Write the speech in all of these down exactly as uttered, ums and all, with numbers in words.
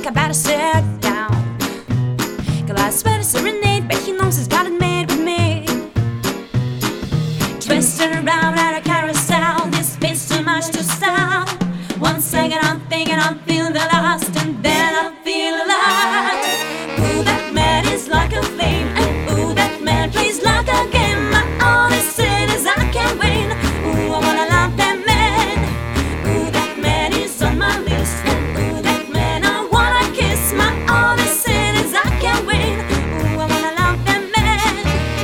think I better sit down. Cause I swear to serenade, but he knows he's got it made with me. Twisting around at a carousel, this beat's too much to stop. One second I'm thinking I'm feeling the lust, and then I feel alive. Ooh, that man is like a flame, and ooh, that man plays like a game. My only sin is I can't win. Ooh, I wanna love that man. Ooh, that man is on my list, and ooh, that man I wanna kiss. My only sin is I can't win. Ooh, I wanna love that man.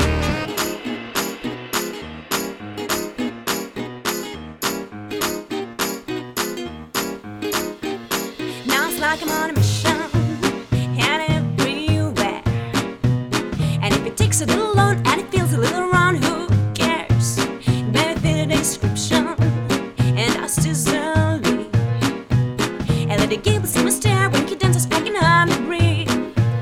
Now it's like I'm on a mission, and everywhere. And if it takes a little long and it feels a little wrong, who cares? Better fit the description, and that's easily. And let the gables in my stare when he dances packing on the breathe.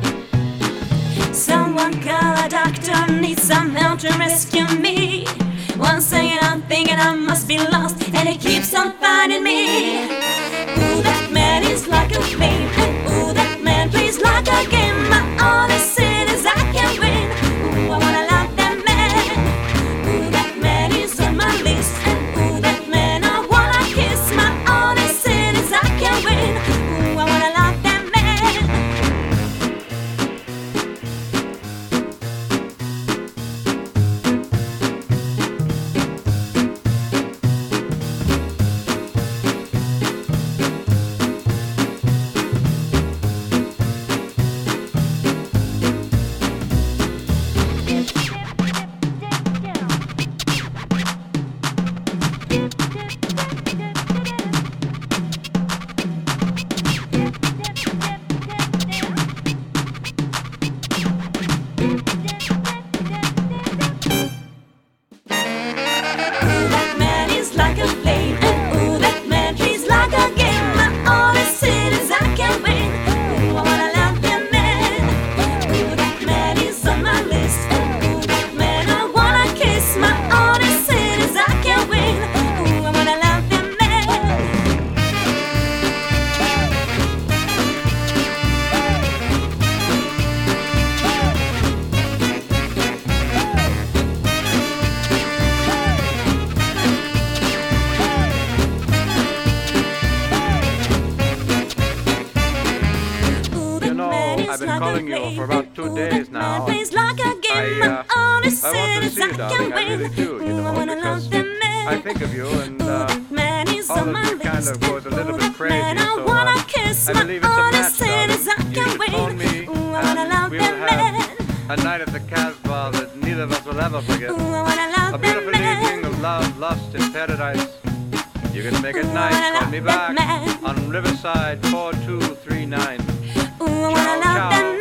Someone call a doctor, need some help to rescue me. One second I'm thinking I must be lost, and it keeps on finding me. Ooh, that man is like a flame, and ooh, that man plays like a game. My only sin is I can't win. Ooh, I wanna love that man. Ooh, that man is on my list, and ooh, that man I wanna kiss. My only sin is I can't win. Ooh, I wanna love that man. Ooh, that man is like a flame, and ooh, that man plays like a game. My only sin is I can't win. Ooh, I wanna love that man. Ooh, that man is on my list, and ooh, that man I wanna kiss. My only sin is I can't win. Ooh, I wanna love that man. Ooh, that You know, man is I've been like a calling you flame, for about and two ooh, days that man now. plays like a game. I, My uh, only I sin want to is see I you, can't darling. I win. really do, you Ooh, I know, wanna love because that man. I think of you, and Ooh, uh, that man is all on of my me kind list, of goes a and little ooh, bit that crazy. man I So wanna uh, kiss. I My believe it's a only match, sin is I darling. You can't should phone win. me, Ooh, I wanna and love we'll that man. have a night at the Casbah that neither of us will ever forget. Ooh, I wanna love A that beautiful man. evening of love, lust, in paradise. You can make it Ooh, I nice. wanna Call me love that back man. on Riverside four two three nine. Ooh, I wanna Ciao, love that ciao.